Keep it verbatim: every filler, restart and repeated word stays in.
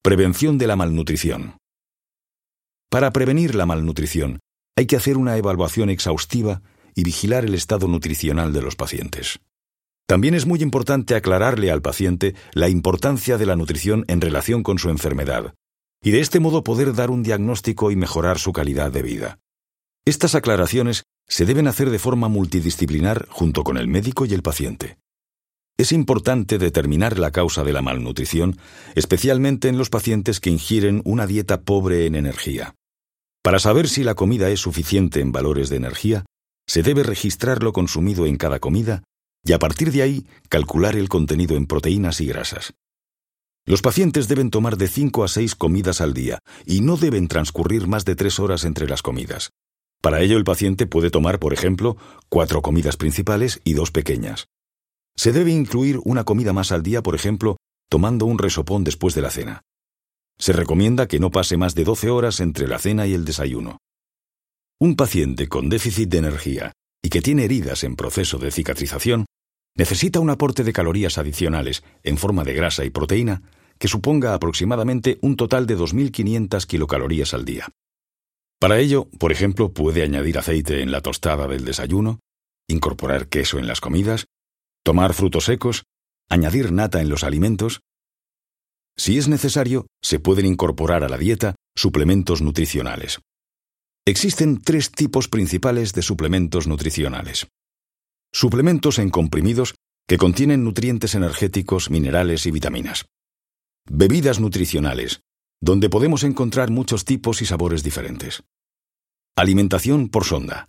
Prevención de la malnutrición. Para prevenir la malnutrición, hay que hacer una evaluación exhaustiva y vigilar el estado nutricional de los pacientes. También es muy importante aclararle al paciente la importancia de la nutrición en relación con su enfermedad, y de este modo poder dar un diagnóstico y mejorar su calidad de vida. Estas aclaraciones se deben hacer de forma multidisciplinar junto con el médico y el paciente. Es importante determinar la causa de la malnutrición, especialmente en los pacientes que ingieren una dieta pobre en energía. Para saber si la comida es suficiente en valores de energía, se debe registrar lo consumido en cada comida y a partir de ahí calcular el contenido en proteínas y grasas. Los pacientes deben tomar de cinco a seis comidas al día y no deben transcurrir más de tres horas entre las comidas. Para ello el paciente puede tomar, por ejemplo, cuatro comidas principales y dos pequeñas. Se debe incluir una comida más al día, por ejemplo, tomando un resopón después de la cena. Se recomienda que no pase más de doce horas entre la cena y el desayuno. Un paciente con déficit de energía y que tiene heridas en proceso de cicatrización necesita un aporte de calorías adicionales en forma de grasa y proteína que suponga aproximadamente un total de dos mil quinientas kilocalorías al día. Para ello, por ejemplo, puede añadir aceite en la tostada del desayuno, incorporar queso en las comidas, tomar frutos secos, añadir nata en los alimentos. Si es necesario, se pueden incorporar a la dieta suplementos nutricionales. Existen tres tipos principales de suplementos nutricionales. Suplementos en comprimidos que contienen nutrientes energéticos, minerales y vitaminas. Bebidas nutricionales, donde podemos encontrar muchos tipos y sabores diferentes. Alimentación por sonda.